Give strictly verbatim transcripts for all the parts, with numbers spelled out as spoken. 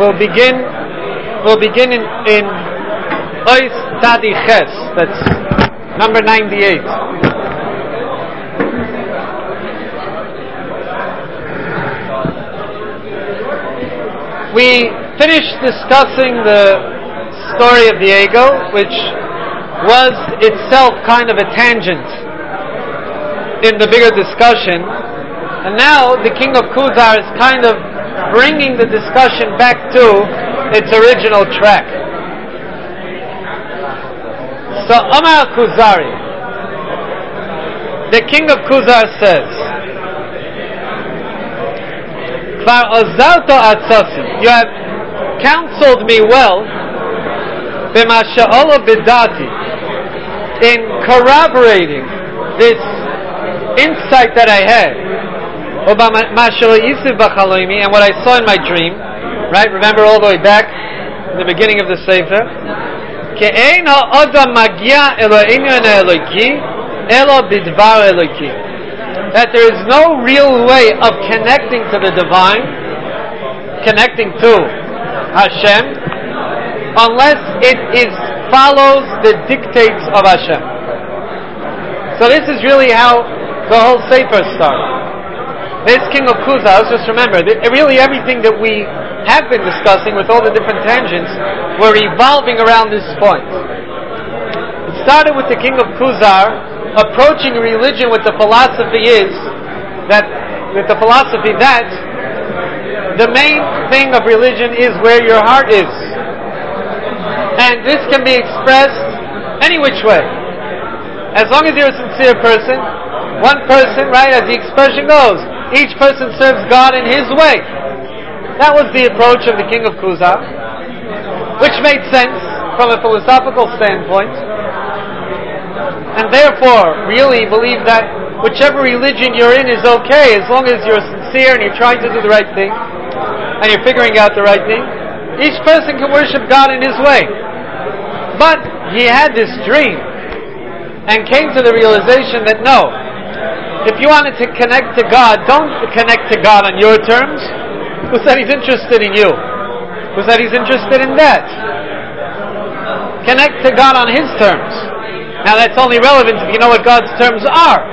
we'll begin. We'll begin in in Ois Tadi Ches. That's number ninety-eight. We finished discussing the story of the ego, which was itself kind of a tangent in the bigger discussion, and now the king of Kuzar is kind of bringing the discussion back to its original track. So Amar Kuzari, the king of Kuzar says, Kvar ozarto atzasi, you have counseled me well, b'ma she'olo b'dati, in corroborating this insight that I had, and what I saw in my dream, right? Remember all the way back in the beginning of the Sefer, that there is no real way of connecting to the divine, connecting to Hashem, unless it is follows the dictates of Hashem. So this is really how the whole Sefer started. This king of Kuzar, let's just remember, that really everything that we have been discussing with all the different tangents were revolving around this point. It started with the king of Kuzar approaching religion with the philosophy is that, with the philosophy that the main thing of religion is where your heart is. And this can be expressed any which way. As long as you're a sincere person, one person, right, as the expression goes, each person serves God in his way. That was the approach of the king of Kuzar, which made sense from a philosophical standpoint, and therefore really believe that whichever religion you're in is okay as long as you're sincere and you're trying to do the right thing and you're figuring out the right thing. Each person can worship God in his way. But he had this dream and came to the realization that no, if you wanted to connect to God, don't connect to God on your terms. Who said he's interested in you? Who said he's interested in that? Connect to God on his terms. Now that's only relevant if you know what God's terms are.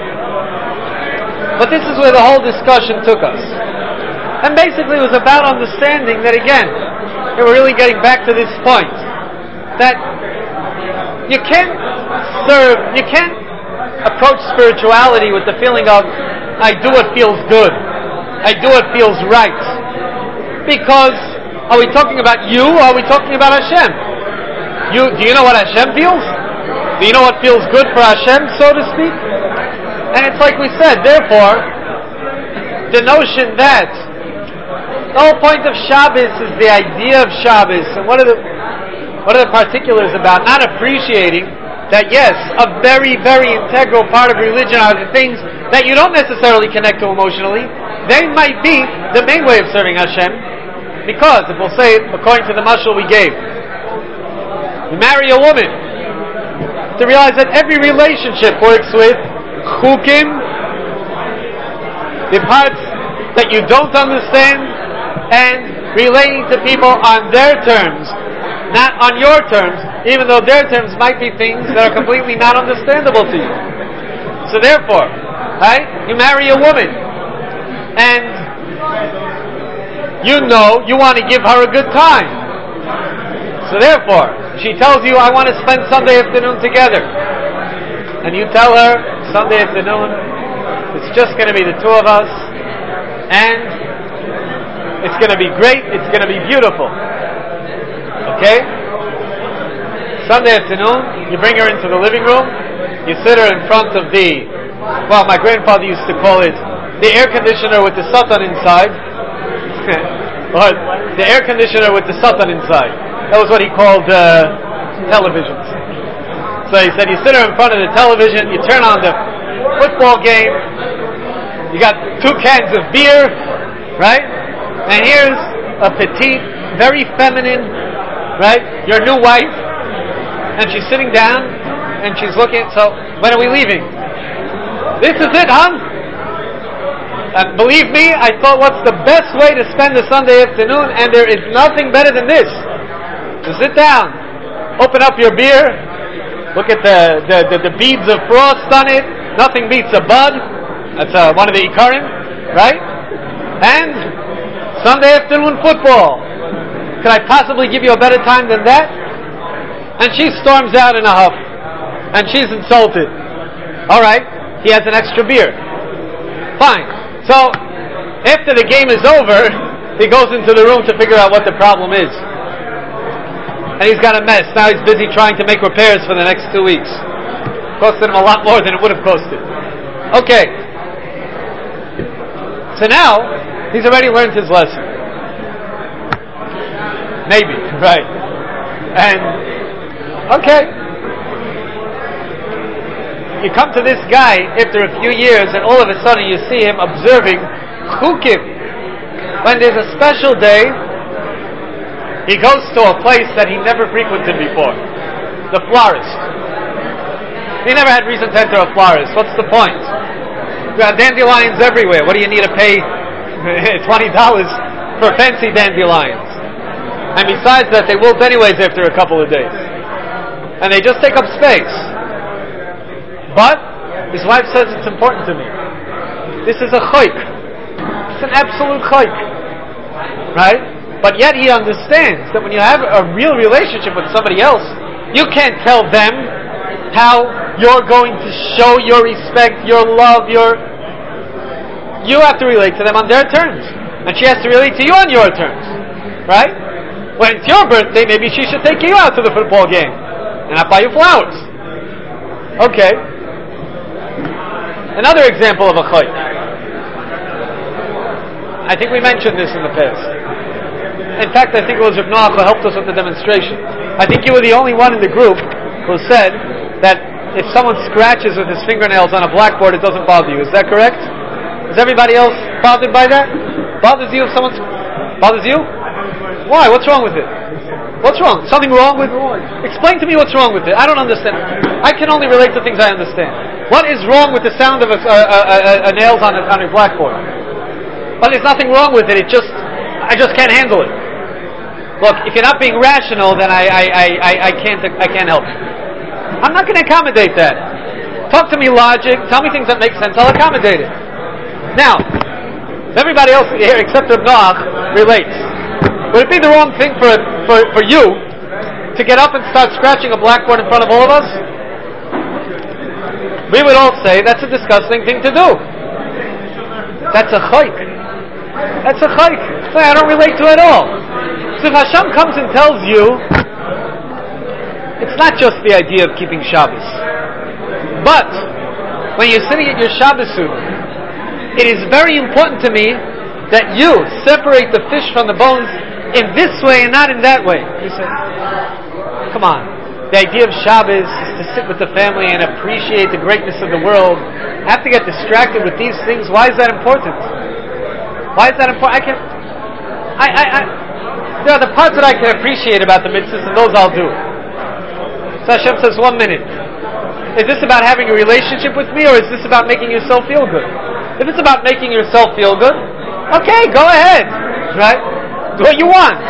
But this is where the whole discussion took us. And basically it was about understanding that, again, we're really getting back to this point, that you can't serve, you can't approach spirituality with the feeling of, I do what feels good, I do what feels right. Because, are we talking about you, or are we talking about Hashem? You, do you know what Hashem feels? Do you know what feels good for Hashem, so to speak? And it's like we said, therefore, the notion that the whole point of Shabbos is the idea of Shabbos, and what are the what are the particulars about? Not appreciating that, yes, a very, very integral part of religion are the things that you don't necessarily connect to emotionally. They might be the main way of serving Hashem, because, if we'll say, according to the mashal we gave, you marry a woman, to realize that every relationship works with chukim, the parts that you don't understand, and relating to people on their terms, not on your terms, even though their terms might be things that are completely not understandable to you. So therefore, right, you marry a woman, and you know you want to give her a good time. So therefore, she tells you, I want to spend Sunday afternoon together. And you tell her, Sunday afternoon, it's just going to be the two of us, and it's going to be great, it's going to be beautiful. Okay? Sunday afternoon, you bring her into the living room, you sit her in front of the, well, my grandfather used to call it the air conditioner with the satan inside, or the air conditioner with the satan inside. That was what he called uh, televisions. So he said, you sit her in front of the television, you turn on the football game, you got two cans of beer, right? And here's a petite, very feminine, right? Your new wife, and she's sitting down, and she's looking, so, when are we leaving? This is it, huh? And believe me, I thought, what's the best way to spend a Sunday afternoon? And there is nothing better than this. To sit down, open up your beer, look at the, the, the, the beads of frost on it. Nothing beats a bud. That's uh, one of the Ikarim, right? And Sunday afternoon football. Could I possibly give you a better time than that? And she storms out in a huff. And she's insulted. Alright, he has an extra beer. Fine. So, after the game is over, he goes into the room to figure out what the problem is. And he's got a mess. Now he's busy trying to make repairs for the next two weeks. Costed him a lot more than it would have costed. Okay. So now, he's already learned his lesson. Maybe, right. And, okay. You come to this guy after a few years and all of a sudden you see him observing chukim. When there's a special day, he goes to a place that he never frequented before. The florist. He never had reason to enter a florist. What's the point? You have dandelions everywhere. What do you need to pay twenty dollars for fancy dandelions? And besides that, they wilt anyways after a couple of days. And they just take up space. But his wife says it's important to me. This is a chayk. It's an absolute chayk. Right? But yet he understands that when you have a real relationship with somebody else, you can't tell them how you're going to show your respect, your love, your... You have to relate to them on their terms. And she has to relate to you on your terms. Right? When it's your birthday, maybe she should take you out to the football game and not buy you flowers. Okay. Another example of a chayk. I think we mentioned this in the past. In fact, I think it was Rav Noach who helped us with the demonstration. I think you were the only one in the group who said that if someone scratches with his fingernails on a blackboard, it doesn't bother you. Is that correct? Is everybody else bothered by that? Bothers you if someone... Bothers you? Why? What's wrong with it? What's wrong? Something wrong with... Explain to me what's wrong with it. I don't understand. I can only relate to things I understand. What is wrong with the sound of a, a, a, a nails on a, on a blackboard? Well, there's nothing wrong with it. It just... I just can't handle it. Look, if you're not being rational, then I, I, I, I, I can't I can't help you. I'm not going to accommodate that. Talk to me logic. Tell me things that make sense. I'll accommodate it. Now, everybody else here except Rav Noach relates. Would it be the wrong thing for, for, for you to get up and start scratching a blackboard in front of all of us? We would all say that's a disgusting thing to do. That's a chayk. That's a chayk. Something I don't relate to at all. So if Hashem comes and tells you, it's not just the idea of keeping Shabbos, but when you're sitting at your Shabbos suit, it is very important to me that you separate the fish from the bones in this way and not in that way. You say, come on. The idea of Shabbos is to sit with the family and appreciate the greatness of the world. I have to get distracted with these things. Why is that important? Why is that important? I can... I... I, I There are the parts that I can appreciate about the mitzvahs, and those I'll do. So Hashem says, one minute. Is this about having a relationship with me, or is this about making yourself feel good? If it's about making yourself feel good, okay, go ahead. Right? Do what you want.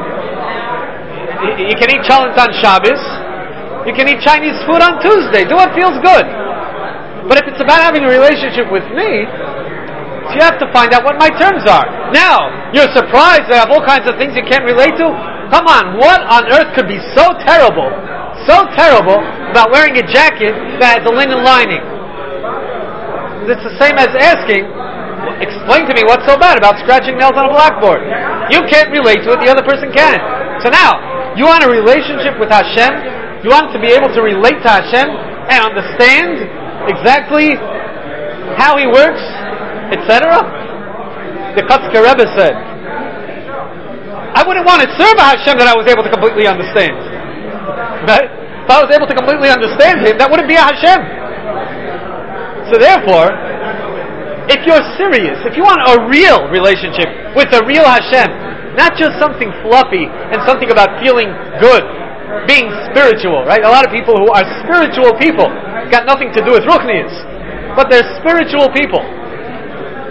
You can eat chalent on Shabbos. You can eat Chinese food on Tuesday. Do what feels good. But if it's about having a relationship with me, so you have to find out what my terms are. Now, you're surprised that I have all kinds of things you can't relate to? Come on, what on earth could be so terrible, so terrible about wearing a jacket that has a linen lining? It's the same as asking, explain to me what's so bad about scratching nails on a blackboard. You can't relate to it, the other person can. So now, you want a relationship with Hashem, you want to be able to relate to Hashem and understand exactly how He works, et cetera. The Kotzker Rebbe said, I wouldn't want to serve a Hashem that I was able to completely understand. Right? If I was able to completely understand Him, that wouldn't be a Hashem. So therefore, if you're serious, if you want a real relationship with a real Hashem, not just something fluffy and something about feeling good, being spiritual, right? A lot of people who are spiritual people got nothing to do with Ruchnius, but they're spiritual people.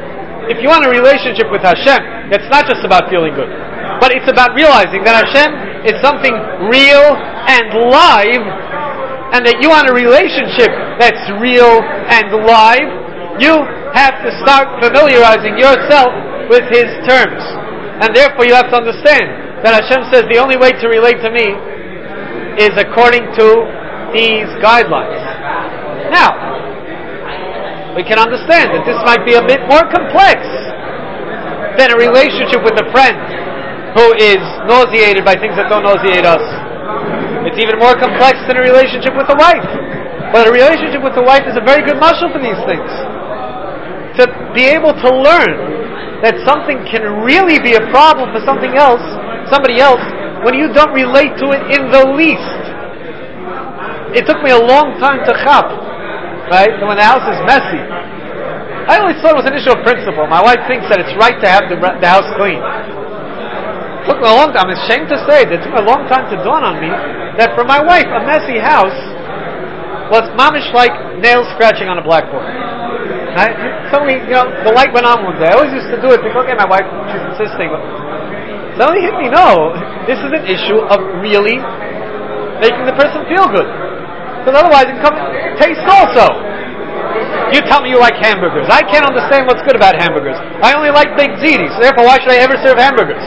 if you want a relationship with Hashem, it's not just about feeling good, but it's about realizing that Hashem is something real and live, and that you want a relationship that's real and live. You have to start familiarizing yourself with His terms, and therefore you have to understand that Hashem says the only way to relate to me is according to these guidelines. Now, we can understand that this might be a bit more complex than a relationship with a friend who is nauseated by things that don't nauseate us. It's even more complex than a relationship with a wife. But a relationship with a wife is a very good mashal for these things. To be able to learn that something can really be a problem for something else, somebody else, when you don't relate to it in the least. It took me a long time to chap. Right? When the house is messy. I always thought it was an issue of principle. My wife thinks that it's right to have the, the house clean. It took me a long time. I'm ashamed to say that it took me a long time to dawn on me that for my wife, a messy house was mamish like nails scratching on a blackboard. Right? So we, you know, the light went on one day. I always used to do it because, okay, my wife, she's insisting. Suddenly hit me, no, this is an issue of really making the person feel good. Because otherwise it comes taste also. You tell me you like hamburgers. I can't understand what's good about hamburgers. I only like baked ziti, so therefore why should I ever serve hamburgers?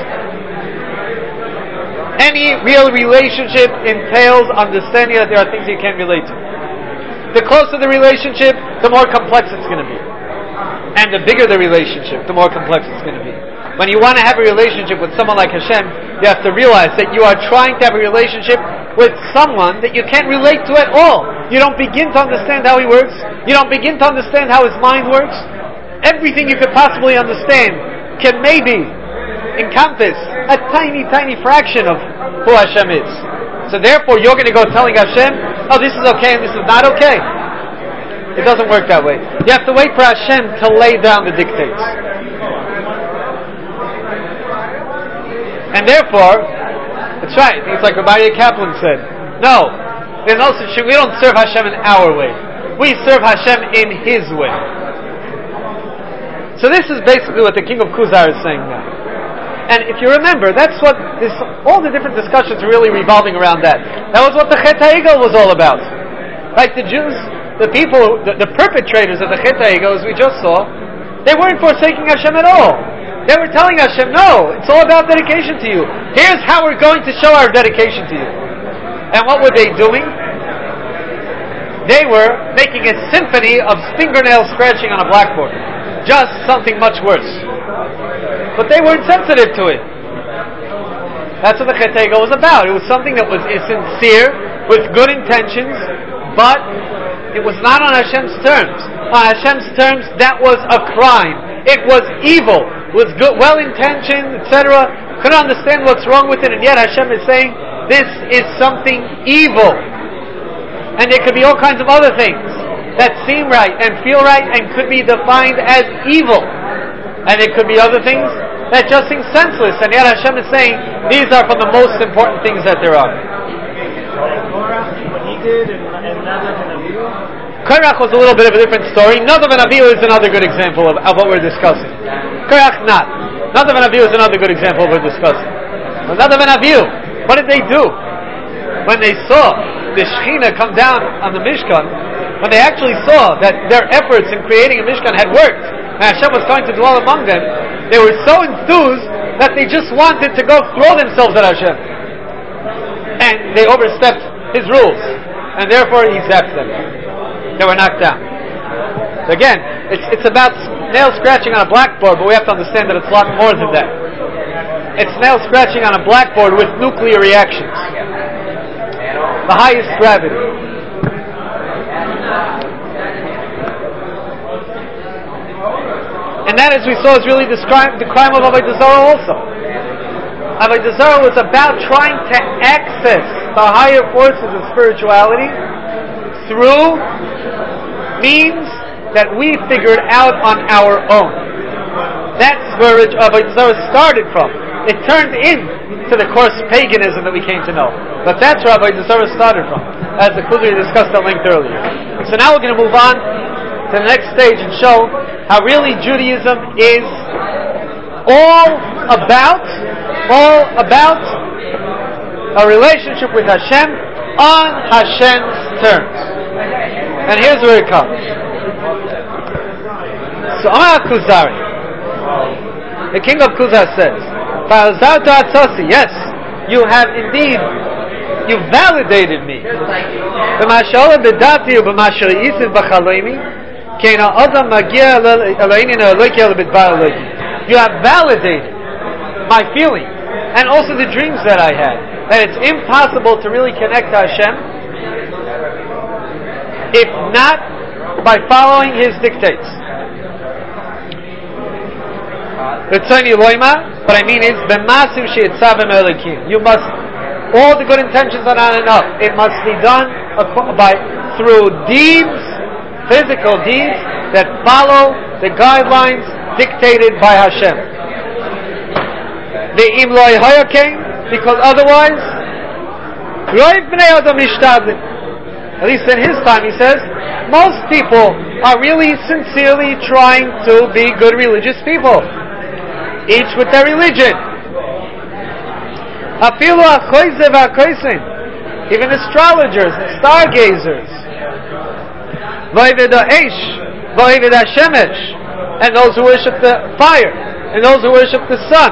Any real relationship entails understanding that there are things you can't relate to. The closer the relationship, the more complex it's going to be. And the bigger the relationship, the more complex it's going to be. When you want to have a relationship with someone like Hashem, you have to realize that you are trying to have a relationship with someone that you can't relate to at all. You don't begin to understand how he works. You don't begin to understand how his mind works. Everything you could possibly understand can maybe encompass a tiny, tiny fraction of who Hashem is. So therefore, you're going to go telling Hashem, oh, this is okay and this is not okay. It doesn't work that way. You have to wait for Hashem to lay down the dictates. And therefore, that's right. It's like Rabbi Kaplan said. No, there's no such thing. We don't serve Hashem in our way. We serve Hashem in His way. So this is basically what the king of Kuzar is saying now. And if you remember, that's what this, all the different discussions are really revolving around that. That was what the Chet HaEgel was all about. Right? The Jews, the people, the, the perpetrators of the Chet HaEgel, as we just saw, they weren't forsaking Hashem at all. They were telling Hashem, no, it's all about dedication to you. Here's how we're going to show our dedication to you. And what were they doing? They were making a symphony of fingernail scratching on a blackboard. Just something much worse. But they weren't sensitive to it. That's what the Chet HaEgel was about. It was something that was sincere, with good intentions, but it was not on Hashem's terms. On Hashem's terms, that was a crime. It was evil. It was good, well-intentioned, et cetera. Couldn't understand what's wrong with it, and yet Hashem is saying, this is something evil. And there could be all kinds of other things that seem right and feel right and could be defined as evil. And there could be other things that just seem senseless, and yet Hashem is saying, these are from the most important things that there are. What he did in Nadav and Avihu? Korach was a little bit of a different story. Nadav and Avihu is another good example of, of what we're discussing. Korach not. Nadav and Avihu is another good example of what we're discussing. But Nadav and Avihu, what did they do? When they saw the Shekhinah come down on the Mishkan, when they actually saw that their efforts in creating a Mishkan had worked, and Hashem was going to dwell among them, they were so enthused that they just wanted to go throw themselves at Hashem. And they overstepped His rules. And therefore He zapped them. They were knocked down. Again, it's it's about nail scratching on a blackboard, but we have to understand that it's a lot more than that. It's nail scratching on a blackboard with nuclear reactions. The highest gravity. And that, as we saw, is really the crime, the crime of Avodah Zarah also. Avodah Zarah was about trying to access the higher forces of spirituality through means that we figured out on our own. That's where Avodah Zarah started from. It turned into the coarse paganism that we came to know. But that's where Avodah Zarah started from, as the Kuzari discussed at length earlier. So now we're going to move on to the next stage and show how really Judaism is all about, all about a relationship with Hashem on Hashem's terms. And here's where it comes. So Amar Kuzari, the king of Kuzar says, yes, you have indeed, you validated me. You have validated my feeling and also the dreams that I had, that it's impossible to really connect to Hashem if not by following His dictates. What I mean is, you must, all the good intentions are not enough. It must be done by through deeds, physical deeds that follow the guidelines dictated by Hashem. Because otherwise, at least in his time, he says, most people are really sincerely trying to be good religious people, each with their religion. Even astrologers and stargazers, and those who worship the fire, and those who worship the sun,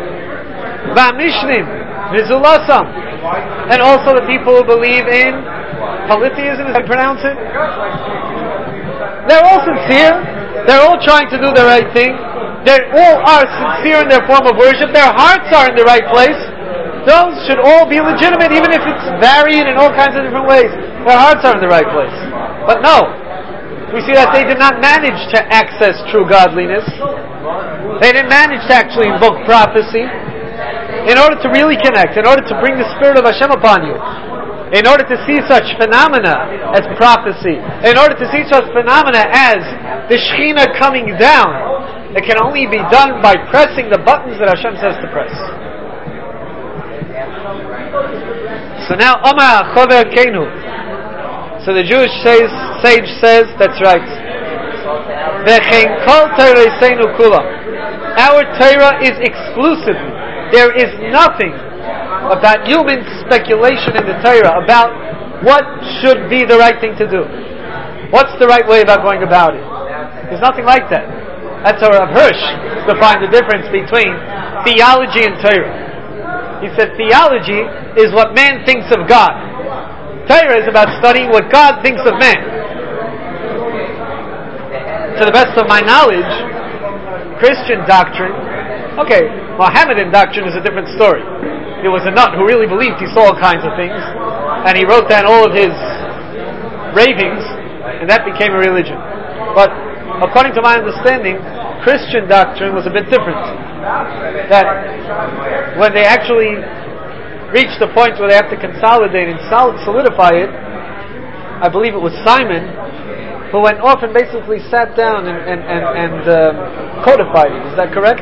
and also the people who believe in polytheism, as I pronounce it. They're all sincere. They're all trying to do the right thing. They all are sincere in their form of worship. Their hearts are in the right place. Those should all be legitimate, even if it's varied in all kinds of different ways. Their hearts are in the right place. But no, we see that they did not manage to access true godliness. They didn't manage to actually invoke prophecy in order to really connect, in order to bring the Spirit of Hashem upon you, in order to see such phenomena as prophecy, in order to see such phenomena as the Shekhinah coming down. It can only be done by pressing the buttons that Hashem says to press. So now, Omar Chover Kenu. So the Jewish sage says, that's right. Our Torah is exclusively. There is nothing about human speculation in the Torah about what should be the right thing to do. What's the right way about going about it? There's nothing like that. That's how Rav Hirsch defined the difference between theology and Torah. He said theology is what man thinks of God. Torah is about studying what God thinks of man. To the best of my knowledge, Christian doctrine, okay, Mohammedan doctrine is a different story. There was a nut who really believed he saw all kinds of things, and he wrote down all of his ravings, and that became a religion. But according to my understanding, Christian doctrine was a bit different. That when they actually reach the point where they have to consolidate and solidify it, I believe it was Simon who went off and basically sat down and, and, and, and um, codified it. Is that correct?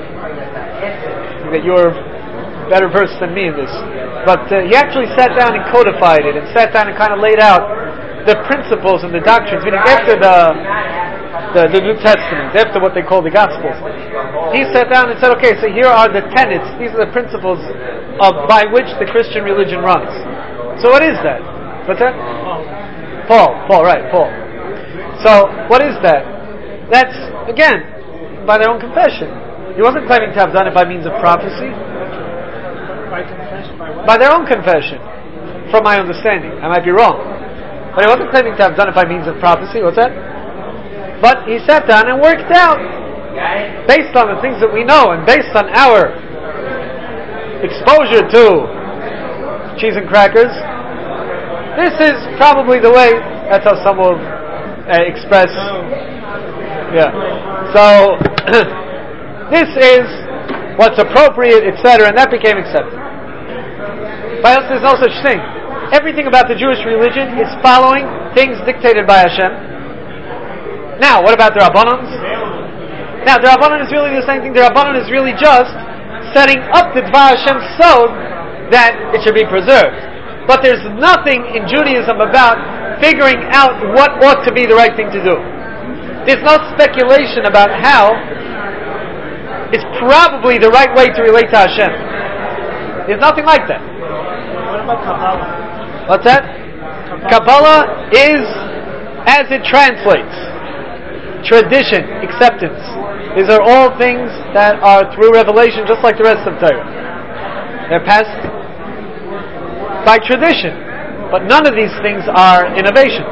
That you're better versed than me in this. But uh, he actually sat down and codified it, and sat down and kind of laid out the principles and the doctrines, meaning after the, the the New Testament, after what they call the Gospels. He sat down and said, okay, so here are the tenets, these are the principles of by which the Christian religion runs. So what is that? What's that? Paul. Paul, right, Paul. So, what is that? That's, again, by their own confession. He wasn't claiming to have done it by means of prophecy. By confession, by what? By their own confession, from my understanding. I might be wrong. But he wasn't claiming to have done it by means of prophecy. What's that? But he sat down and worked out, based on the things that we know, and based on our exposure to cheese and crackers, this is probably the way. That's how some will uh, express. Yeah. So, this is what's appropriate, et cetera, and that became accepted. But else there's no such thing. Everything about the Jewish religion is following things dictated by Hashem. Now, what about the Rabbanans? Now, the Rabbanan is really the same thing. The Rabbanan is really just setting up the Dvar Hashem so that it should be preserved. But there's nothing in Judaism about figuring out what ought to be the right thing to do. There's no speculation about how it's probably the right way to relate to Hashem. There's nothing like that. What about Kabbalah? What's that? Kabbalah is as it translates. Tradition, acceptance. These are all things that are through revelation, just like the rest of Torah. They're passed by tradition, but none of these things are innovations.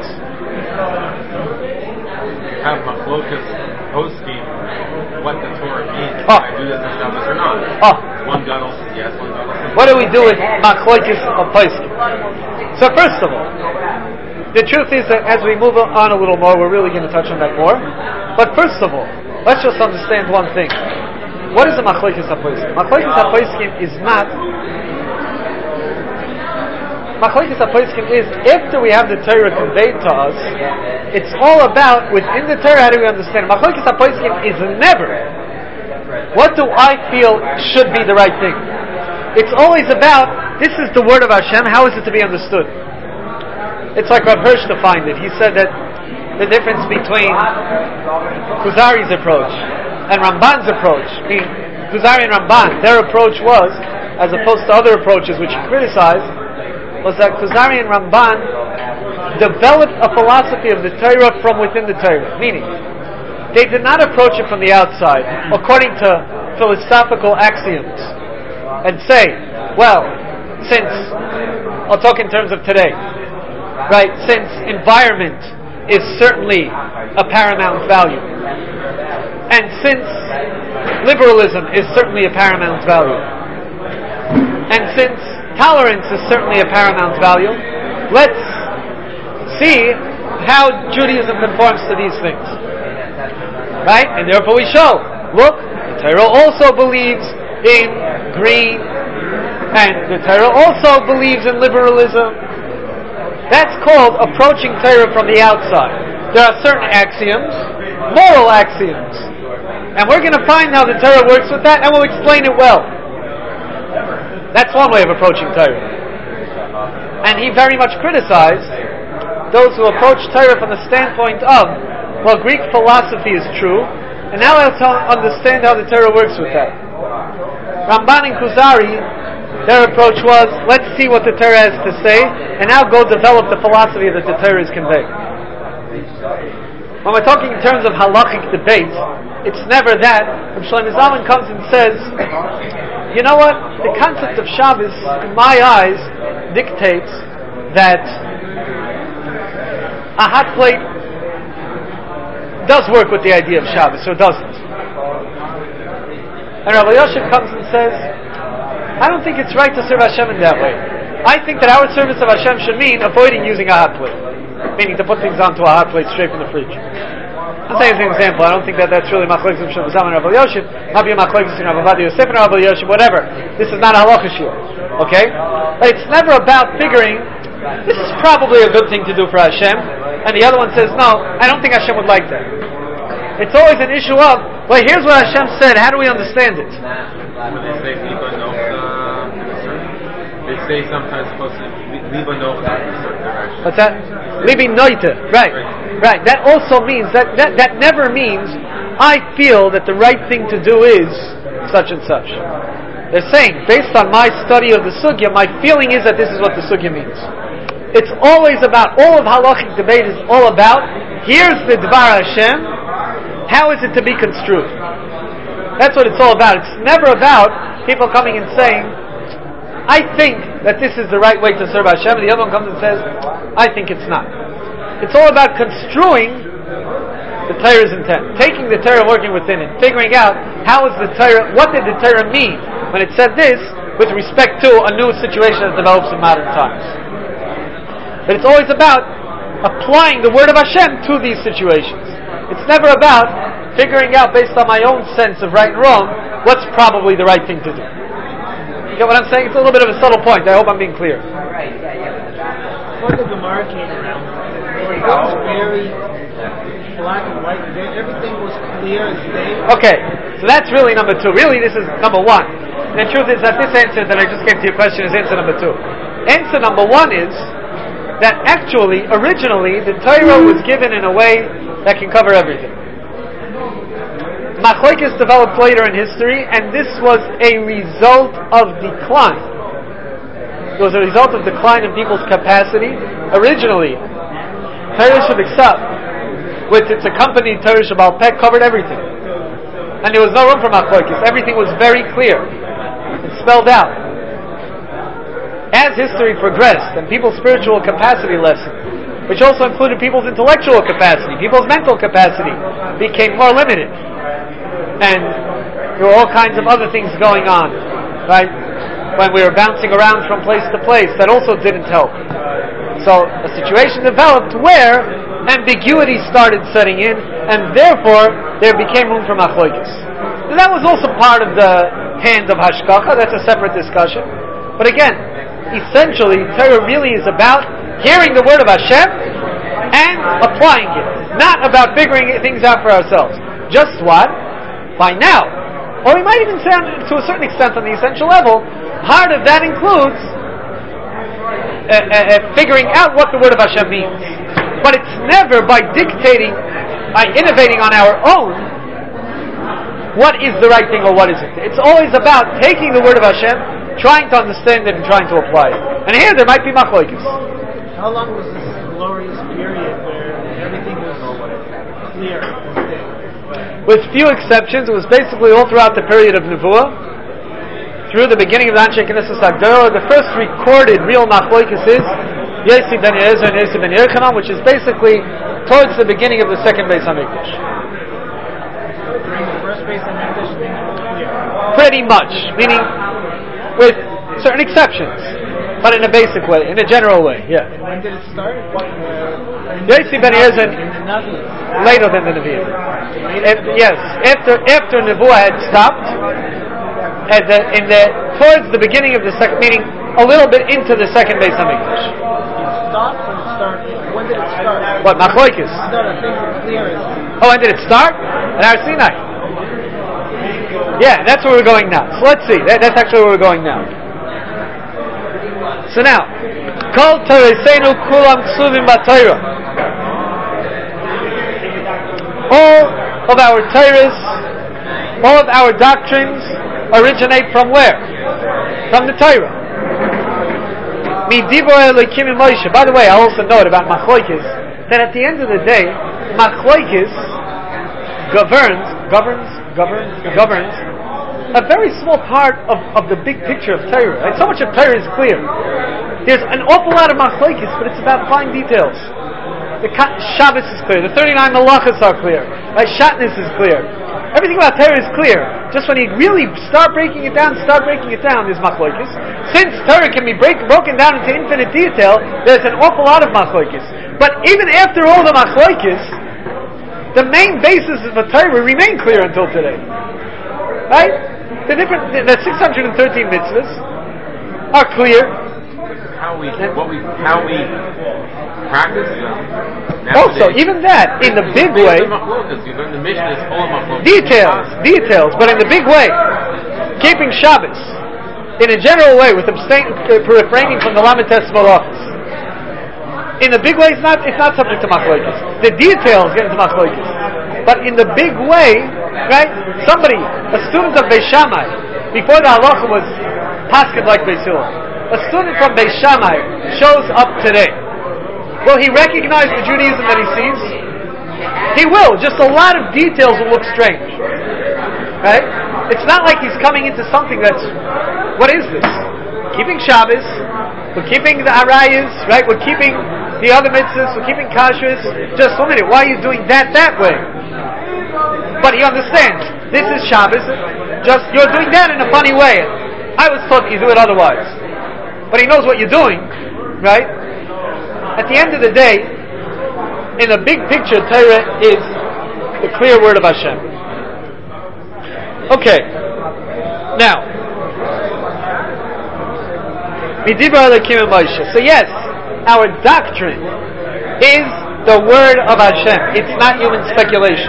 You have machlokas posting what the Torah means. Oh. I do this and Shabbos or not. Oh. One gadol says yes, one gadol says no. What do we do with machlokas of poskim? So first of all, the truth is that as we move on a little more, we're really going to touch on that more. But first of all, let's just understand one thing. What is a machlokas ha-poskim? Machlokas ha-poskim is not... Machlokas ha-poskim is, after we have the Torah conveyed to us, it's all about, within the Torah, how do we understand it? Machlokas ha-poskim is never, what do I feel should be the right thing? It's always about, this is the word of Hashem, how is it to be understood? It's like Rav Hirsch defined it. He said that the difference between Kuzari's approach and Ramban's approach, I mean, Kuzari and Ramban, their approach was, as opposed to other approaches which he criticized, was that Kuzari and Ramban developed a philosophy of the Torah from within the Torah. Meaning, they did not approach it from the outside, according to philosophical axioms, and say, well, since, I'll talk in terms of today, right, since environment is certainly a paramount value, and since liberalism is certainly a paramount value, and since tolerance is certainly a paramount value, let's see how Judaism conforms to these things. Right? And therefore we show, look, the Torah also believes in greed, and the Torah also believes in liberalism. That's called approaching Torah from the outside. There are certain axioms, moral axioms, and we're going to find how the Torah works with that, and we'll explain it well. That's one way of approaching Torah. And he very much criticized those who approach Torah from the standpoint of, well, Greek philosophy is true, and now let's understand how the Torah works with that. Ramban and Kuzari, their approach was, let's see what the Torah has to say, and now go develop the philosophy that the Torah is conveying. When we're talking in terms of halachic debate, it's never that. When Shlomo Zalman comes and says, you know what, the concept of Shabbos, in my eyes, dictates that a hot plate does work with the idea of Shabbos, or doesn't. And Rabbi Yosef comes and says, I don't think it's right to serve Hashem in that way. I think that our service of Hashem should mean avoiding using a hot plate, meaning to put things onto a hot plate straight from the fridge. I'm saying as an example, I don't think that that's really machlokes of Shlomo Zalman and Rabbi Yosef, might be a machlokes of Rabbi Ovadia Yosef and Rabbi Yosef, whatever. This is not a halacha shiur, okay? But it's never about figuring, this is probably a good thing to do for Hashem, and the other one says, no, I don't think Hashem would like that. It's always an issue of, well, here's what Hashem said, how do we understand it? When they say liba nochta, they say sometimes supposed to liba nochta in a certain direction. What's that? Libi noita, right, right. That also means, that, that, that never means, I feel that the right thing to do is such and such. They're saying, based on my study of the sugya, my feeling is that this is what the sugya means. It's always about, all of halachic debate is all about, here's the Dvar Hashem, how is it to be construed? That's what it's all about. It's never about people coming and saying, I think that this is the right way to serve Hashem, and the other one comes and says, I think it's not. It's all about construing the Torah's intent, taking the Torah, working within it, figuring out how is the Torah, what did the Torah mean when it said this with respect to a new situation that develops in modern times. But it's always about applying the word of Hashem to these situations. It's never about figuring out based on my own sense of right and wrong what's probably the right thing to do. You get what I'm saying? It's a little bit of a subtle point. I hope I'm being clear. Before the Gemara came around, it was very black and white. Everything was clear and safe. Okay, so that's really number two. Really, this is number one. And the truth is that this answer that I just gave to your question is answer number two. Answer number one is that actually, originally, the Torah was given in a way that can cover everything. Machlokes developed later in history, and this was a result of decline. It was a result of decline in people's capacity. Originally, Torah Shabbat, with its accompanying Torah Shabbat Peh, covered everything. And there was no room for Machlokes. Everything was very clear and spelled out. As history progressed and people's spiritual capacity lessened, which also included people's intellectual capacity, people's mental capacity became more limited. And there were all kinds of other things going on, right? When we were bouncing around from place to place, that also didn't help. So a situation developed where ambiguity started setting in, and therefore there became room for machlokes. And that was also part of the hand of hashkacha. That's a separate discussion. But again, essentially, Torah really is about hearing the word of Hashem and applying it, not about figuring things out for ourselves. Just what? By now, or we might even say to a certain extent on the essential level, part of that includes uh, uh, uh, figuring out what the word of Hashem means. But it's never by dictating, by innovating on our own, what is the right thing or what isn't. It's always about taking the word of Hashem, trying to understand it and trying to apply it. And here there might be machlokes. How long was this glorious period where everything was clear? With few exceptions, it was basically all throughout the period of Nevuah, through the beginning of the Anshe Knesset Agdola. The first recorded real machlokes is Yossi ben Yezer and Yossi ben Yerchanan, which is basically towards the beginning of the second Beis Hamikdash. During the first Beis Hamikdash, things were clear. Pretty much, meaning with certain exceptions, but in a basic way, in a general way, yeah. And when did it start? Uh, Yossi ben Yezer, in the Navi. Later than the Nevi'im. Yes, after after Nevuah had stopped, at the, in the towards the beginning of the second, meaning a little bit into the second Beis Hamikdash. It stopped or it started? When did it start? What, machlokes? Started, things were clear. Oh, when did it start? At Har Sinai. Yeah, that's where we're going now. So let's see. That, that's actually where we're going now. So now, Kol Toreseinu Kulam Ksuvim B'Torah. All of our Torahs, all of our doctrines originate from where? From the Torah. By the way, I also note about machlokes that at the end of the day, machlokes governs, governs, governs, governs a very small part of, of the big picture of Torah. Right? So much of Torah is clear. There's an awful lot of machlokes, but it's about fine details. The Shabbos is clear. The thirty-nine Malachas are clear. Right? Shatnez is clear. Everything about Torah is clear. Just when you really start breaking it down, start breaking it down, there's machlokes. Since Torah can be break, broken down into infinite detail, there's an awful lot of machlokes. But even after all the machlokes, the main basis of the Torah remain clear until today. Right? The different, the six hundred thirteen mitzvahs are clear. How we, what we, how we practice them. Also, even that, in the big way, details, details, but in the big way, keeping Shabbos, in a general way, with abstain, uh, refraining from the Lamed Tes Malachos. In the big way, it's not, it's not subject to machlokes. The details get into machlokes. But in the big way, right, somebody, a student of Beis Shammai, before the halacha was paskin like Beis Hillel, a student from Beis Shammai shows up today. Will he recognize the Judaism that he sees? He will. Just a lot of details will look strange. Right? It's not like he's coming into something that's, what is this? Keeping Shabbos, we're keeping the Arayas, right? We're keeping the other mitzvahs, we're keeping kashrus. Just a minute, why are you doing that that way? But he understands. This is Shabbos. Just, you're doing that in a funny way. I was taught you do it otherwise. But he knows what you're doing, right? At the end of the day, in the big picture, Torah is the clear word of Hashem. Okay. Now, so yes, our doctrine is the word of Hashem. It's not human speculation.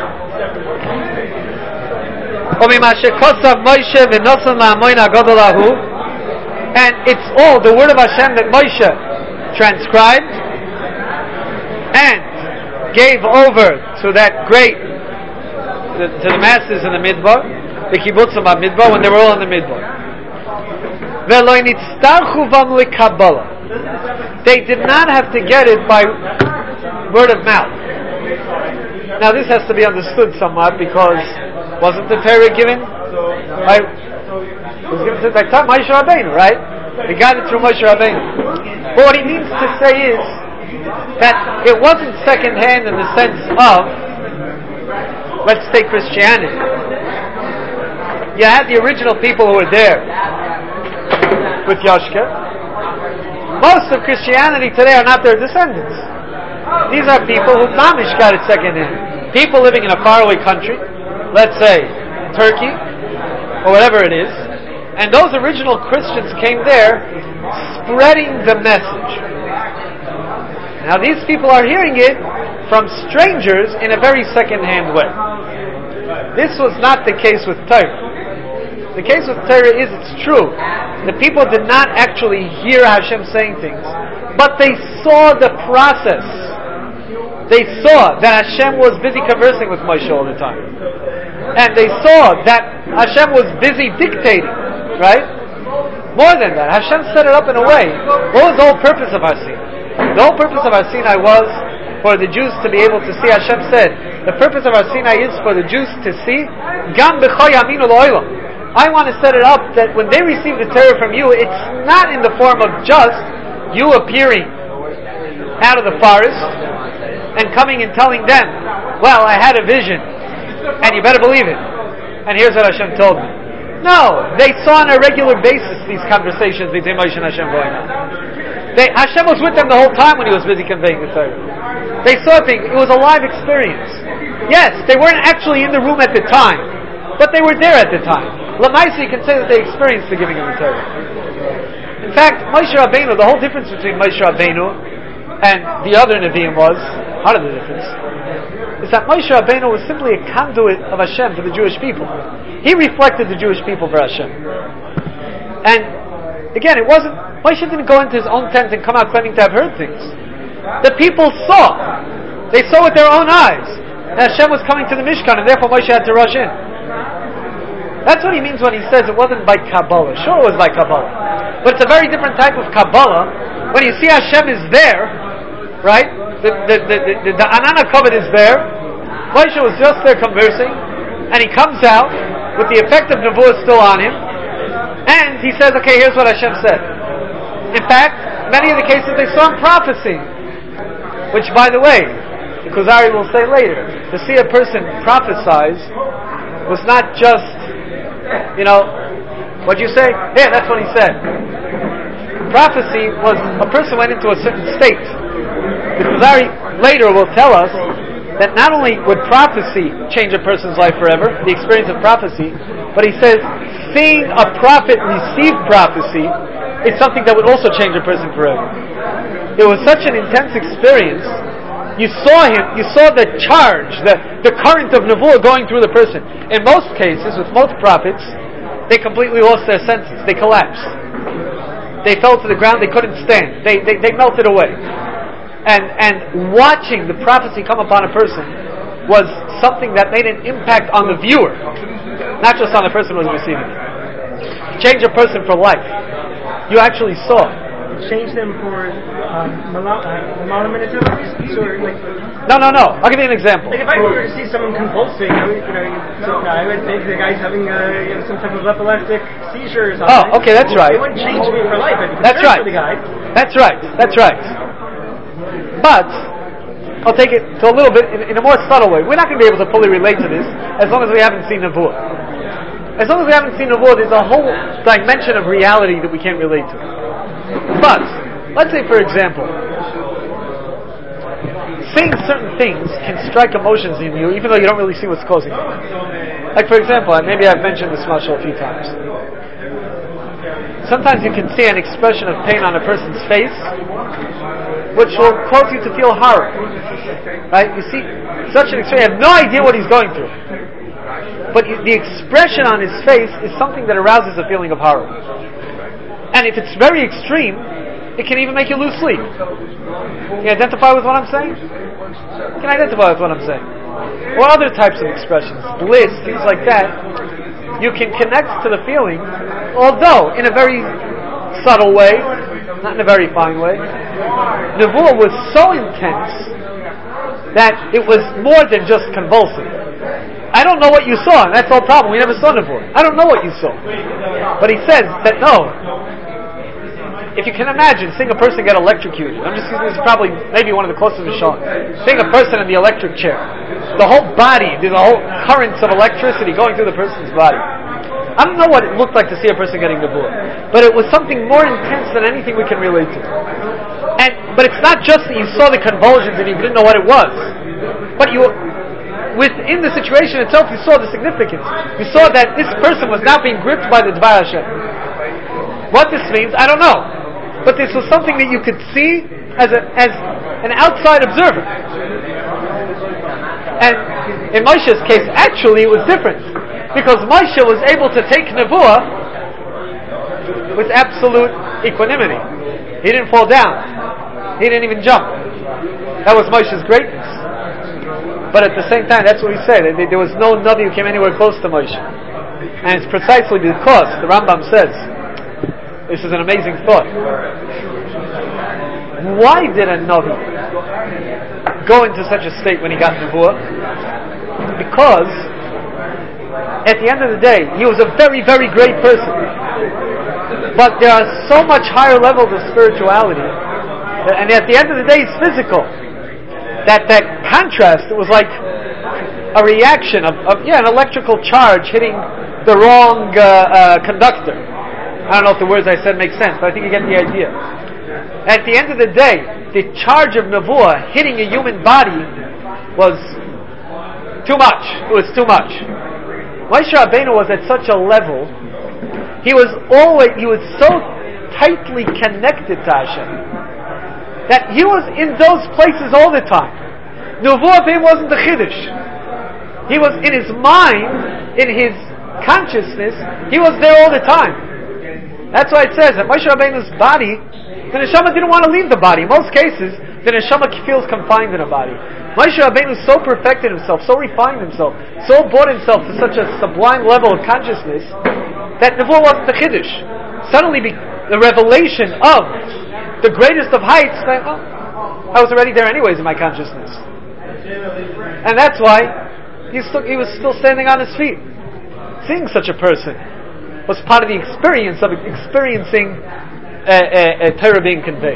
And it's all the word of Hashem that Moshe transcribed and gave over to that great the, to the masses in the Midbar, the kibbutzim of Midbar, when they were all in the Midbar. They did not have to get it by word of mouth. Now this has to be understood somewhat, because wasn't the Torah given by, it was given to by Moshe Rabbeinu, right? We got it through Moshe Rabbeinu. But what he means to say is that it wasn't second-hand in the sense of, let's take Christianity. You had the original people who were there with Yoshka. Most of Christianity today are not their descendants. These are people who mamish got it second-hand. People living in a faraway country, let's say Turkey, or whatever it is, and those original Christians came there spreading the message. Now these people are hearing it from strangers in a very second-hand way. This was not the case with Torah. The case with Torah is, it's true, the people did not actually hear Hashem saying things, but they saw the process. They saw that Hashem was busy conversing with Moshe all the time. And they saw that Hashem was busy dictating, right? More than that, Hashem set it up in a way. What was the whole purpose of Har Sinai? The whole purpose of Har Sinai was for the Jews to be able to see. Hashem said, the purpose of Har Sinai is for the Jews to see, Gam b'cho yaminu l'olam. I want to set it up that when they receive the Torah from you, it's not in the form of just you appearing out of the forest and coming and telling them, well, I had a vision, and you better believe it, and here's what Hashem told me. No, they saw on a regular basis these conversations between Moshe and Hashem going on. They, Hashem was with them the whole time when he was busy conveying the Torah. They saw things. It was a live experience. Yes, they weren't actually in the room at the time, but they were there at the time. Lamaisa, you can say that they experienced the giving of the Torah. In fact, Moshe Rabbeinu, the whole difference between Moshe Rabbeinu and the other Nevi'im was, part of the difference, is that Moshe Rabbeinu was simply a conduit of Hashem to the Jewish people. He reflected the Jewish people for Hashem. And, again, it wasn't, Moshe didn't go into his own tent and come out claiming to have heard things. The people saw. They saw with their own eyes. And Hashem was coming to the Mishkan, and therefore Moshe had to rush in. That's what he means when he says it wasn't by Kabbalah. Sure, it was by Kabbalah. But it's a very different type of Kabbalah. When you see Hashem is there, right? The, the, the, the, the Anana Kavod is there. Moshe was just there conversing. And he comes out with the effect of Nevuah still on him. And he says, okay, here's what Hashem said. In fact, many of the cases they saw in prophecy. Which, by the way, the Kuzari will say later, to see a person prophesize was not just, you know, what'd you say? Yeah, that's what he said. Prophecy was a person went into a certain state. The Kuzari later will tell us that not only would prophecy change a person's life forever, the experience of prophecy, but he says seeing a prophet receive prophecy is something that would also change a person forever. It was such an intense experience. You saw him, you saw the charge, the, the current of Nevuah going through the person. In most cases, with most prophets, they completely lost their senses. They collapsed. They fell to the ground, they couldn't stand. They, they, they melted away. And, and watching the prophecy come upon a person was something that made an impact on the viewer, not just on the person who was receiving it. Change a person for life. You actually saw. Change them for um, monumental or like. No, no, no. I'll give you an example. Like if I were to see someone convulsing, I would, you know, so I would think the guy's having uh, you know, some type of epileptic seizure or something. Oh, okay, that's right. It wouldn't change me for life. I'd be that's right. For the guy. That's right. That's right. But I'll take it to a little bit in, in a more subtle way. We're not going to be able to fully relate to this as long as we haven't seen Nevuah. As long as we haven't seen Nevuah, there's a whole dimension of reality that we can't relate to. But, let's say for example, saying certain things can strike emotions in you even though you don't really see what's causing it. Like for example, maybe I've mentioned this mashal a few times. Sometimes you can see an expression of pain on a person's face which will cause you to feel horror. Right? You see such an expression, you have no idea what he's going through. But the expression on his face is something that arouses a feeling of horror. And if it's very extreme, it can even make you lose sleep. Can you identify with what I'm saying? You can identify with what I'm saying. or other types of expressions, bliss, things like that, you can connect to the feeling, although in a very subtle way, not in a very fine way. Nevuah was so intense that it was more than just convulsive. I don't know what you saw, and that's the whole problem. We never saw Nevuah. I don't know what you saw. But he says that no, if you can imagine seeing a person get electrocuted, I'm just this is probably maybe one of the closest to Sean. Seeing a person in the electric chair, the whole body, there's a whole currents of electricity going through the person's body. I don't know what it looked like to see a person getting Nevuah, but it was something more intense than anything we can relate to. And but it's not just that you saw the convulsions and you didn't know what it was, but you, within the situation itself, you saw the significance. You saw that this person was now being gripped by the Dvar Hashem. What this means, I don't know. But this was something that you could see as a, as an outside observer. And in Moshe's case, actually it was different. Because Moshe was able to take Nevuah with absolute equanimity. He didn't fall down. He didn't even jump. That was Moshe's greatness. But at the same time, that's what he said. There was no Navi who came anywhere close to Moshe. And it's precisely because, the Rambam says, this is an amazing thought. Why did a Navi go into such a state when he got Nevuah? Because, at the end of the day, he was a very, very great person. But there are so much higher levels of spirituality, and at the end of the day, it's physical. That that contrast, it was like a reaction of, of yeah, an electrical charge hitting the wrong uh, uh, conductor. I don't know if the words I said make sense, but I think you get the idea. At the end of the day, the charge of Nevuah hitting a human body was too much. It was too much. Moshe Rabbeinu was at such a level, he was always, he was so tightly connected to Hashem, that he was in those places all the time. Nevuah for him wasn't the Chiddush. He was in his mind, in his consciousness, he was there all the time. That's why it says that Moshe Rabbeinu's body, the neshama didn't want to leave the body. In most cases, the neshama feels confined in a body. Moshe Rabbeinu so perfected himself, so refined himself, so brought himself to such a sublime level of consciousness that Nevuah wasn't the Chiddush. Suddenly, be, the revelation of the greatest of heights, like, oh, I was already there anyways in my consciousness. And that's why he, still, he was still standing on his feet. Seeing such a person was part of the experience of experiencing a, a, a Torah being conveyed.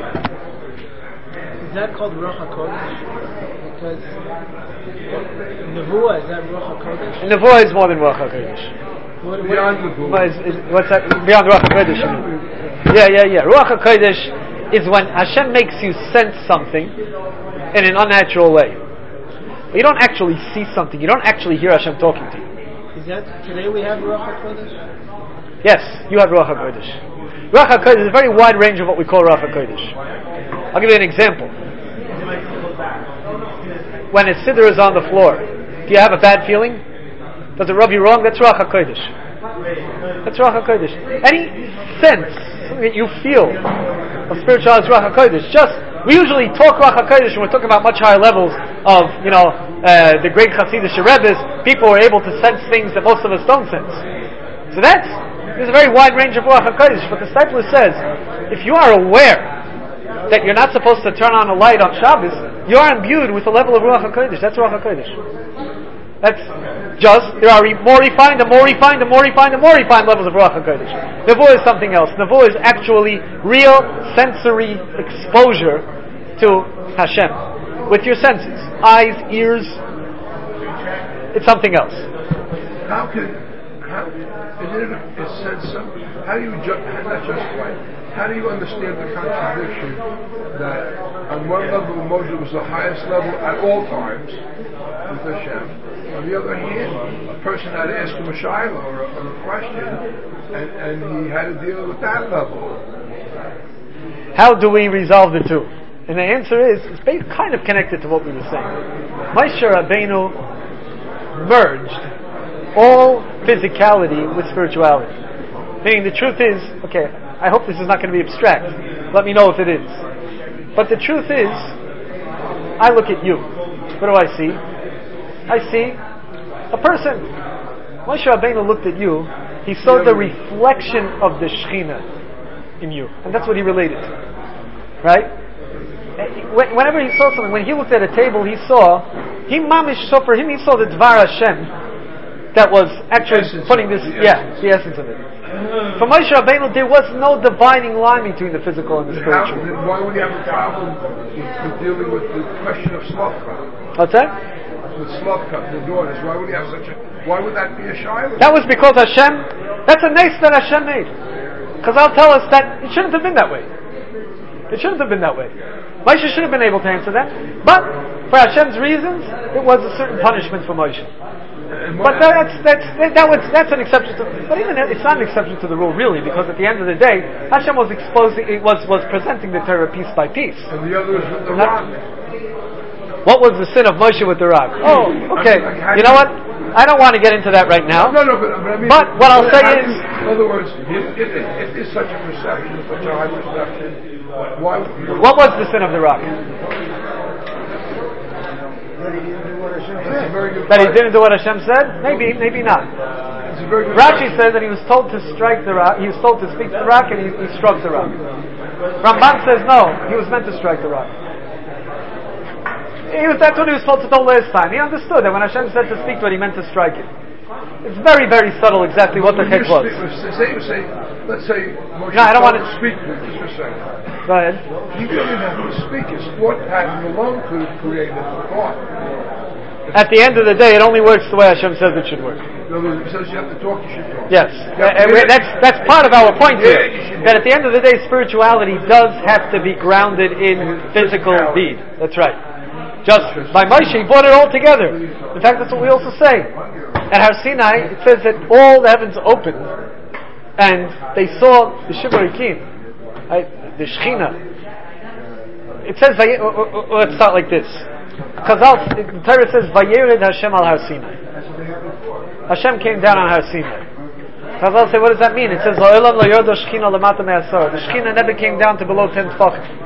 Is that called Ruach HaKodesh? Because Nevuah, is that Ruach HaKodesh? Nevuah is more than Ruach HaKodesh. What, Beyond what, Nevuah. What's that? Beyond Ruach HaKodesh. Yeah, yeah, yeah. Ruach HaKodesh is when Hashem makes you sense something in an unnatural way. You don't actually see something. You don't actually hear Hashem talking to you. Is that, today we have Ruach HaKodesh? Yes, you have Ruach HaKodesh. Ruach HaKodesh is a very wide range of what we call Ruach HaKodesh. I'll give you an example. When a siddur is on the floor, do you have a bad feeling? Does it rub you wrong? That's Ruach HaKodesh. That's Ruach HaKodesh. Any sense, something that you feel of spirituality is Ruach HaKodesh. Just, we usually talk Ruach HaKodesh when we're talking about much higher levels of, you know, uh, the great Hasidic Rebbes. People were able to sense things that most of us don't sense. So that's, there's a very wide range of Ruach HaKodesh. But the Stipler says, if you are aware that you're not supposed to turn on a light on Shabbos, you are imbued with a level of Ruach HaKodesh. That's Ruach HaKodesh. That's just, there are more refined and more refined and more refined and more refined levels of Ruach HaKodesh. Nevuah is something else. Nevuah is actually real sensory exposure to Hashem with your senses. Eyes, ears. It's something else. How can, how, is it a sense of, how do you, ju- not justify it, how do you understand the contradiction that on one level Moshe was the highest level at all times with Hashem? On the other hand, a person had asked him a shiloh or a, or a question, and, and he had to deal with that level. How do we resolve the two? And the answer is, it's kind of connected to what we were saying. Moshe Rabbeinu merged all physicality with spirituality. Meaning the truth is, okay, I hope this is not going to be abstract. Let me know if it is. But the truth is, I look at you. What do I see? I see a person. Moshe Rabbeinu looked at you. He saw the reflection of the Shekhinah in you, and that's what he related to. Right? Whenever he saw something, when he looked at a table, he saw, he mamish saw for him, he saw the Dvar Hashem that was actually putting this, yeah, the essence of it. For Moshe Rabbeinu, there was no dividing line between the physical and the spiritual. Why would you have a problem with, with dealing with the question of Slavka? What's that? With Slavka, the daughters. Why would you have such a? Why would that be a shiloh? That was because Hashem. That's a nace that Hashem made. Because I'll tell us that it shouldn't have been that way. It shouldn't have been that way. Moshe should have been able to answer that, but for Hashem's reasons, it was a certain punishment for Moshe. But that's that's that was that's an exception to. But even it's not an exception to the rule, really, because at the end of the day, Hashem was exposing, it was was presenting the Torah piece by piece. And the other is with the rock. What was the sin of Moshe with the rock? Oh, okay. You know what? I don't want to get into that right now. No, no, but, but I mean. But what I'll say is, in other words, if, if, if there's such a perception, such a high perception, why? What was the sin of the rock? That he didn't do what Hashem said? Maybe, maybe not. Rashi says that he was told to strike the rock. He was told to speak to the rock, and he, he struck the rock. Ramban says no. He was meant to strike the rock. He was, that's what he was told to do last time. He understood that when Hashem said to speak to it, he meant to strike it. It's very, very subtle exactly what the heck was. Say, say, let's say, Moshe no, I don't want to speak to just for a second. Go ahead. He didn't have to speak. His thought pattern alone could have created the thought. At the end of the day, it only works the way Hashem says it should work. In other words, it says you have to talk, you should talk. Yes. Uh, that's, that's part of our point here. That at the end of the day, spirituality does have to be grounded in physical deed. That's right. Just by Moshe, he brought it all together. In fact, that's what we also say. At Har Sinai, it says that all the heavens opened, and they saw the Shibarikim, right? The Shekhinah. It says, let's start like this. Because the Torah says, Vayered Hashem al Har Sinai. Hashem came down on Har Sinai. Chazal say, what does that mean? It says, La'olam lo yordo Shekhinah lamata me'asar. The Shekhinah never came down to below ten tefachim.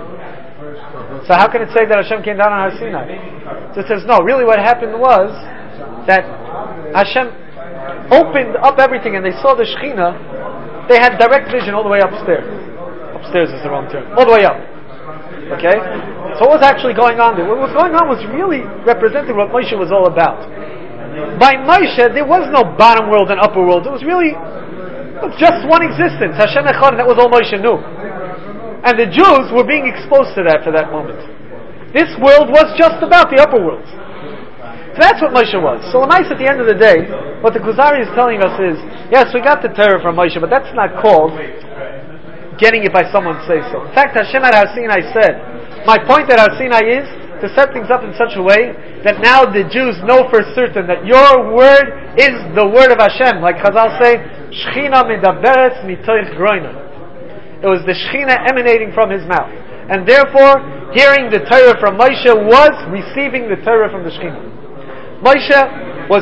So how can it say that Hashem came down on Har Sinai? So it says, no, really what happened was that Hashem opened up everything and they saw the Shekhinah. They had direct vision all the way upstairs. Upstairs is the wrong term. All the way up. Okay? So what was actually going on there? What was going on was really representing what Moshe was all about. By Moshe, there was no bottom world and upper world. It was really just one existence. Hashem Echad, and that was all Moshe knew. And the Jews were being exposed to that for that moment. This world was just about the upper world. So that's what Moshe was. So Lamais, at the end of the day, what the Kuzari is telling us is, yes, we got the Torah from Moshe, but that's not called getting it by someone say so. In fact, Hashem at Har Sinai said, my point at Har Sinai is to set things up in such a way that now the Jews know for certain that your word is the word of Hashem. Like Chazal say, Shechina medaberes mitoich groina. It was the Shekhinah emanating from his mouth. And therefore, hearing the Torah from Moshe was receiving the Torah from the Shekhinah. Moshe was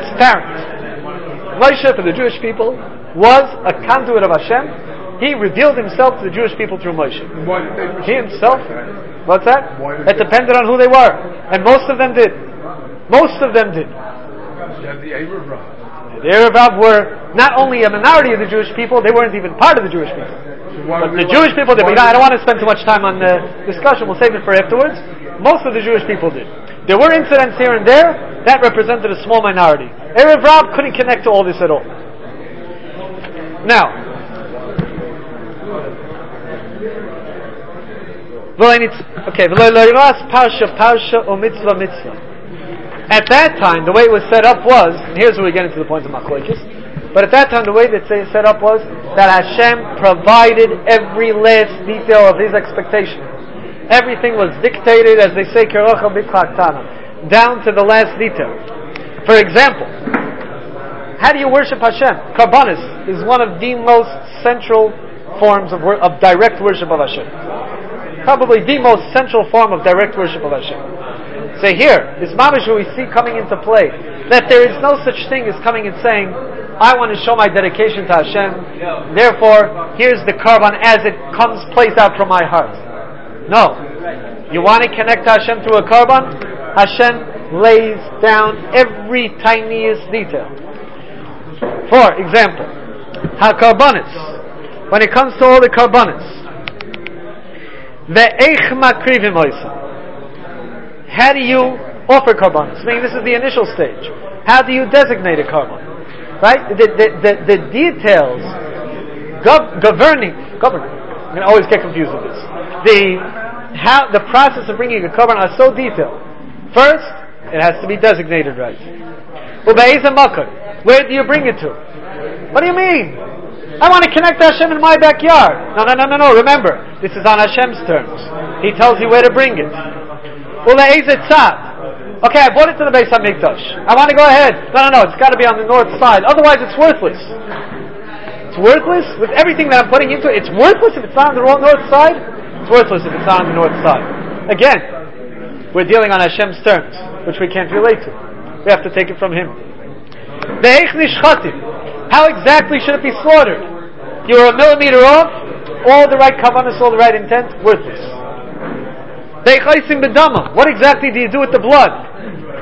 transparent. Moshe, for the Jewish people, was a conduit of Hashem. He revealed himself to the Jewish people through Moshe. He himself, what's that? It depended on who they were. And most of them did. Most of them did. The Erev Rav. The Erev Rav were not only a minority of the Jewish people, they weren't even part of the Jewish people. But the Jewish people did. I don't want to spend too much time on the discussion. We'll save it for afterwards. Most of the Jewish people did. There were incidents here and there that represented a small minority. Erev Rav couldn't connect to all this at all. Now, okay. Parsha, parsha, or mitzvah, mitzvah. At that time, the way it was set up was, and here's where we get into the point of Machlokes. But at that time, the way that it set up was that Hashem provided every last detail of His expectation. Everything was dictated, as they say, down to the last detail. For example, how do you worship Hashem? Karbanis is one of the most central forms of, wor- of direct worship of Hashem. Probably the most central form of direct worship of Hashem. Say here, this mamash we see coming into play, that there is no such thing as coming and saying, I want to show my dedication to Hashem, therefore, here's the karban as it comes, plays out from my heart. No. You want to connect to Hashem through a karban? Hashem lays down every tiniest detail. For example, ha-karbonis. When it comes to all the karbonis, ve'eich makrivim oisa. How do you offer karbonis? I mean, this is the initial stage. How do you designate a carbon? Right? The, the, the, the details gov- governing, governing, I'm going to always get confused with this. The, how, the process of bringing a carbon are so detailed. First, it has to be designated right. Ube'ez makar. Where do you bring it to? What do you mean? I want to connect Hashem in my backyard. No, no, no, no, no. Remember, this is on Hashem's terms. He tells you where to bring it. Ule'ez tzad. Okay, I brought it to the Beis HaMikdash. I want to go ahead. No, no, no. It's got to be on the north side. Otherwise, it's worthless. It's worthless with everything that I'm putting into it. It's worthless if it's not on the north side. It's worthless if it's not on the north side. Again, we're dealing on Hashem's terms, which we can't relate to. We have to take it from Him. How exactly should it be slaughtered? You're a millimeter off. All the right kavanas, all the right intent. Worthless. What exactly do you do with the blood?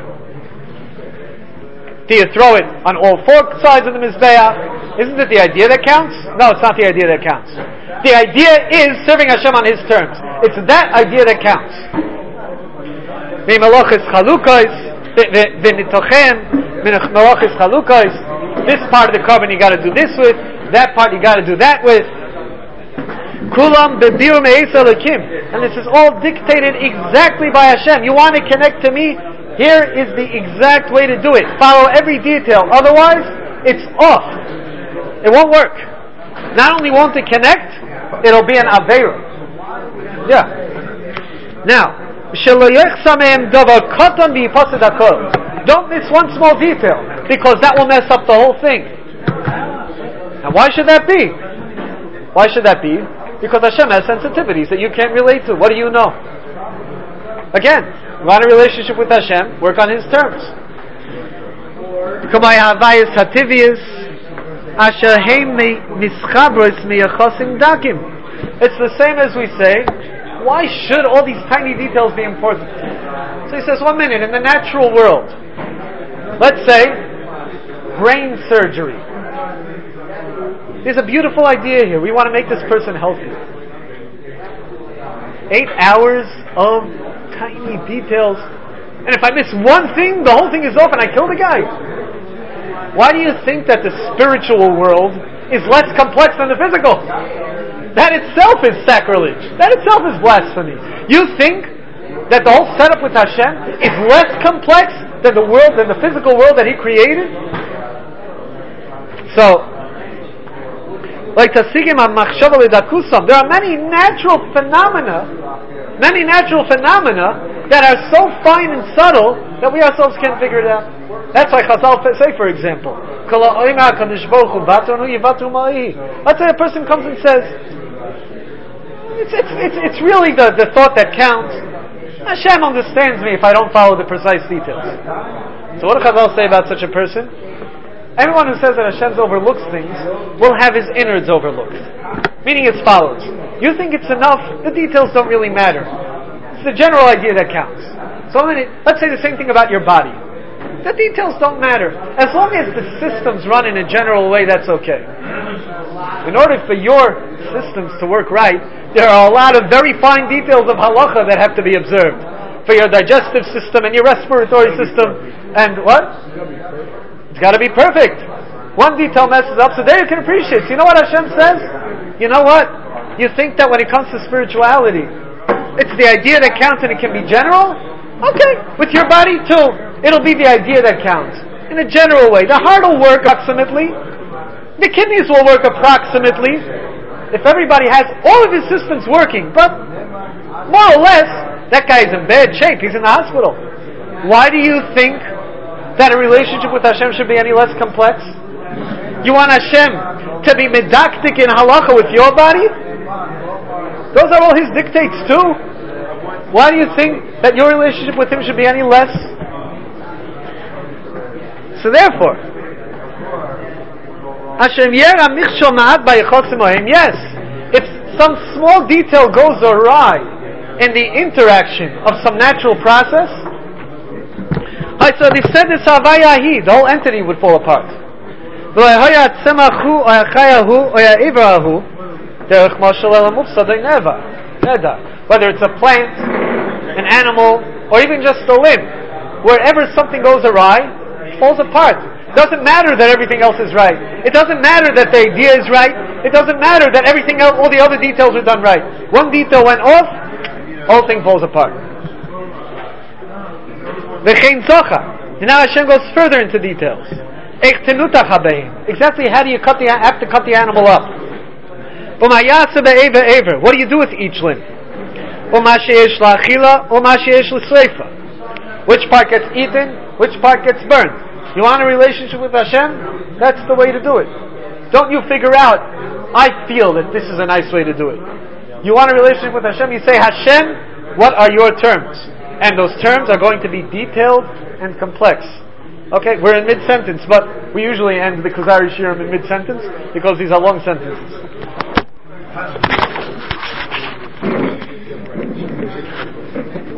Do you throw it on all four sides of the Mizbeach? Isn't it the idea that counts? No, it's not the idea that counts. The idea is serving Hashem on His terms. It's that idea that counts. This part of the carbon you got to do this with. That part you got to do that with. And this is all dictated exactly by Hashem. You want to connect to me? Here is the exact way to do it. Follow every detail. Otherwise, it's off. It won't work. Not only won't it connect, it'll be an Aveira. Yeah. Now, don't miss one small detail, because that will mess up the whole thing. Now, why should that be? Why should that be? Because Hashem has sensitivities that you can't relate to. What do you know? Again, you want a relationship with Hashem, work on His terms. It's the same as we say, why should all these tiny details be important? So he says, one minute, in the natural world, let's say, brain surgery. There's a beautiful idea here. We want to make this person healthy. Eight hours of tiny details. And if I miss one thing, the whole thing is off and I kill the guy. Why do you think that the spiritual world is less complex than the physical? That itself is sacrilege. That itself is blasphemy. You think that the whole setup with Hashem is less complex than the world, than the physical world that He created? So, like Tasigim HaMachshava L'Dakusam, there are many natural phenomena, many natural phenomena that are so fine and subtle that we ourselves can't figure it out. That's why Chazal say, for example, let's say a person comes and says, it's, it's, it's, it's really the, the thought that counts. Hashem understands me if I don't follow the precise details. So what do Chazal say about such a person? Everyone who says that Hashem overlooks things will have his innards overlooked. Meaning as follows. You think it's enough, the details don't really matter. It's the general idea that counts. So let's say the same thing about your body. The details don't matter. As long as the systems run in a general way, that's okay. In order for your systems to work right, there are a lot of very fine details of halacha that have to be observed. For your digestive system and your respiratory system. And what? It's got to be perfect. One detail messes up, so there you can appreciate. So you know what Hashem says? You know what? You think that when it comes to spirituality, it's the idea that counts and it can be general? Okay. With your body too, it'll be the idea that counts. In a general way. The heart will work approximately. The kidneys will work approximately. If everybody has all of his systems working, but more or less, that guy's in bad shape. He's in the hospital. Why do you think that a relationship with Hashem should be any less complex? You want Hashem to be medaktik in halacha with your body? Those are all His dictates too. Why do you think that your relationship with Him should be any less? So therefore, yes, if some small detail goes awry in the interaction of some natural process, Alright, so they said this Havayahi, the whole entity would fall apart. Whether it's a plant, an animal, or even just a limb, wherever something goes awry, it falls apart. It doesn't matter that everything else is right. It doesn't matter that the idea is right. It doesn't matter that everything else, all the other details are done right. One detail went off, whole thing falls apart. V'chein zocha. And now Hashem goes further into details. Exactly how do you cut the have to cut the animal up? What do you do with each limb? Which part gets eaten? Which part gets burned? You want a relationship with Hashem? That's the way to do it. Don't you figure out, I feel that this is a nice way to do it. You want a relationship with Hashem? You say, Hashem, what are your terms? And those terms are going to be detailed and complex. Okay, we're in mid-sentence, but we usually end the Kuzari Shirim in mid-sentence because these are long sentences.